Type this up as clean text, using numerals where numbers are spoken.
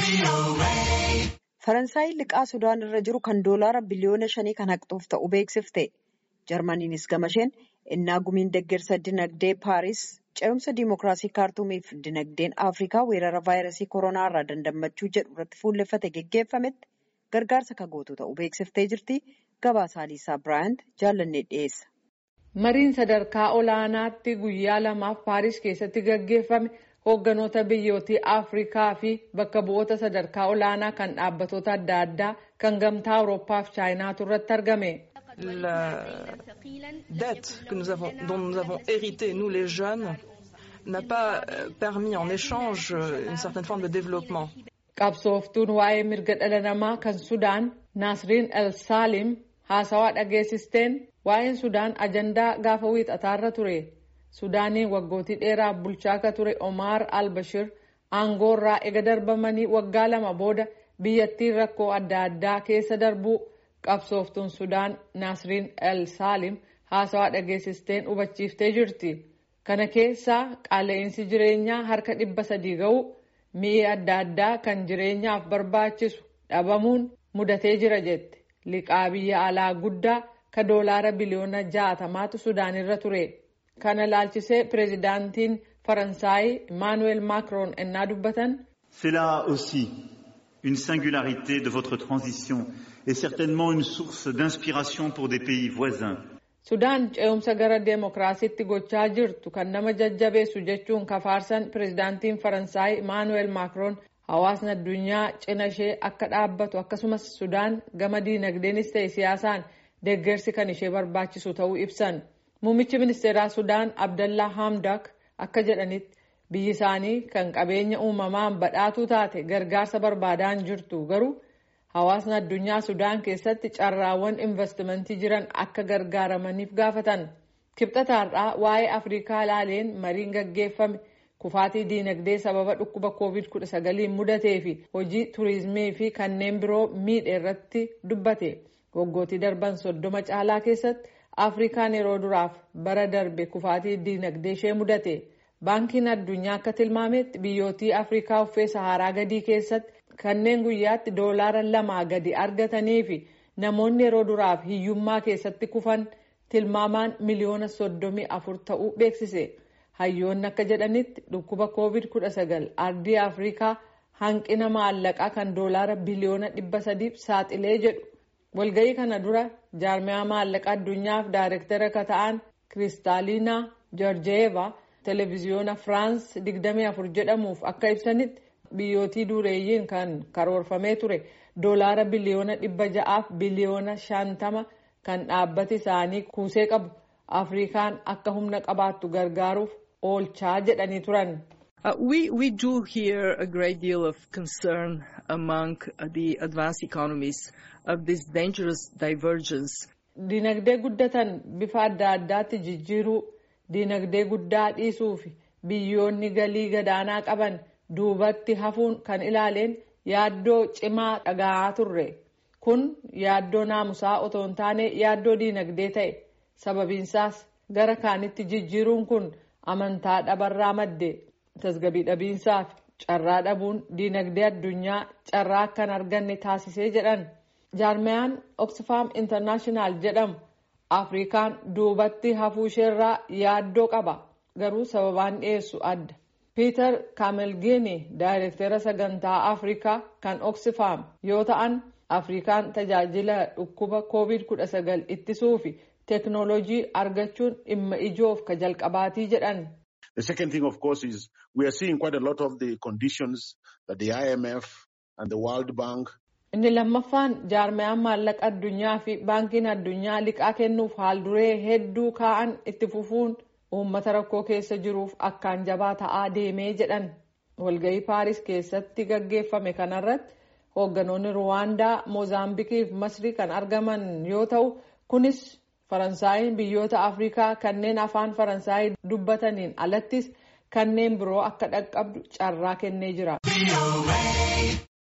Faransaay liqaa Sudaan irra jiru kan doolaara biliyoona 5 kan haqxuuf ta'u beeksifte. Jarmaniinis gamasheen innaa gumiin deeggarsa dinagdee Paaris ce'umsa diimokiraasii kaartuumiif dinagdeen Afrikaa weerara vaayirasii koronaa irraa dandammachuu jedhu irratti fuulleffate geggeeffametti gargaarsa kan gootu ta'u beeksiftee jirti. Gabaasaa Liisaa Biraayant jaallannee dhiyeessa. Mariin sadarkaa olaanaatti guyyaa lamaaf Paaris keessatti gaggeeffame hoogganoota biyyootii Afrikaa fi bakka bu'oota sadarkaa olaanaa kan dhaabbatoota adda addaa kan gamtaa Awurooppaa fi Chaayinaatu irratti argame. La dette dont nous avons hérité, nous les jeunes, n'a pas permis en échange une certaine forme de développement. Qabsooftuun waa'ee mirga dhala namaa kan Sudaan Nasriin El Saalim haasawaa dhageessisteen waa'een Sudaan ajandaa gaafa wiixataarra ture. Sudaaniin waggootii dheeraaf bulchaa akka ture Omar al-Bashir aangoorraa ega darbamanii waggaa 2 booda biyyattiin rakkoo adda addaa keessa darbuu qabsooftuun Sudaan Nasriin El Saalim haasawaa dhageessisteen hubachiiftee jirti. Kana keessaa qaala'insi jireenyaa harka 300 ga'u mi'i adda addaa kan jireenyaaf barbaachisu dhabamuun mudatee jira jette. Liqaa biyya alaa guddaa ka doolaara biliyoona 60tu Sudaan irra ture. Kana laalchisee pireezidaantiin Faransaay Emmanuel Macron ennaa dubbatan. C'est là aussi une singularité de votre transition et certainement une source d'inspiration pour des pays voisins. Sudaan ce'umsa gara deemokiraasiitti gochaa jirtu kan nama jajjabeessu jechuun kafaarsan pireezidaantiin Faransaay Emmanuel Macron hawaasni addunyaa cina ishee akka dhaabbatu akkasumas Sudaan gama diinagdeenis ta'e siyaasaan deeggarsi kan ishee barbaachisu ta'uu ibsan. Muummichi ministeeraa Sudaan Abdallaa Hamdak akka jedhanitti biyyi isaanii kan qabeenya uumamaan badhaatuu taate gargaarsa barbaadaan jirtu garuu hawaasni addunyaa Sudaan keessatti carraawwan investimentii jiran akka gargaaramaniif gaafatan. Kibxataarraa waa'ee Afrikaa ilaaleen mariin gaggeeffame kufaatii diinagdee sababa dhukkuba COVID-19 mudatee fi hojii turizimii fi kanneen biroo miidhe irratti dubbate. Waggootii darban 30 caalaa keessatti Afrikaan yeroo duraaf bara darbe kufaatii diinagdee ishee mudate. Baankiin addunyaa akka tilmaametti biyyootii Afrikaa uffee Saharaa gadii keessatti kanneen guyyaatti doolaara 2 gadi argatanii fi namoonni yeroo duraaf hiyyummaa keessatti kufan tilmaamaan miliyoona 34 ta'uu beeksise. Hayyoonni akka jedhanitti dhukkuba COVID-19 ardii Afrikaa hanqina maallaqaa kan doolaara biliyoona 300 saaxilee jedhu. Walga'ii kana dura jaarmiyaa maallaqa addunyaaf daayirektara akka ta'an Kiristaaliinaa Joorjeeva televiziyoona Firaans 24 jedhamuuf akka ibsanitti biyyootii dureeyyiin kan karoorfamee ture doolaara biliyoona 600 biliyoona 50 kan dhaabbati isaanii kuusee qabu Afrikaan akka humna qabaattu gargaaruuf oolchaa jedhanii turan. We do hear a great deal of concern among the advanced economies of this dangerous divergence. Dinagdee guddatan bifa adda addaatti jijjiiruu, dinagdee guddaa dhiisuu fi biyyoonni galii gadaanaa qaban duubatti hafuun kan ilaaleen yaaddoo cimaa dhaga'aa turre. Kun yaaddoo naamusaa otoo hin taane yaaddoo dinagdee ta'e. Sababiinsaas gara kaanitti jijjiiruun kun amantaa dhabarraa madde. Tasgabbii dhabiinsaa fi carraa dhabuun dinagdee addunyaa carraa akkan arganne taasisee jedhan. Jaarmiyaan Oxfam International jedhamu Afrikaan duubatti hafuu isheerraa yaaddoo qaba. Garuu sababaan dhiyeessu adda. Peter Kamelgeni daayirektara sagantaa Afrikaa kan Oxfam yoo ta'an Afrikaan tajaajila dhukkuba COVID-19 ittisuu fi teknoolojii argachuun dhimma ijoof ka jalqabaatii jedhan. The second thing, of course, is we are seeing quite a lot of the conditions that the IMF and the World Bank. Inni lammaffaan jaarmiyaan maallaqa addunyaa fi baankiin addunyaa liqaa kennuuf haalduree hedduu kaa'an itti fufuun uummata rakkoo keessa jiruuf akkaan jabaa ta'aa deemee jedhan. Walga'ii Paaris keessatti gaggeeffame kanarratti hoogganoonni Ruwaandaa, Moozaambiikii fi Masrii kan argaman yoo ta'u, kunis Faransaayii biyyoota Afrikaa kanneen afaan Faransaayii dubbataniin alattis kanneen biroo akka dhaqqabdu carraa kennee jira.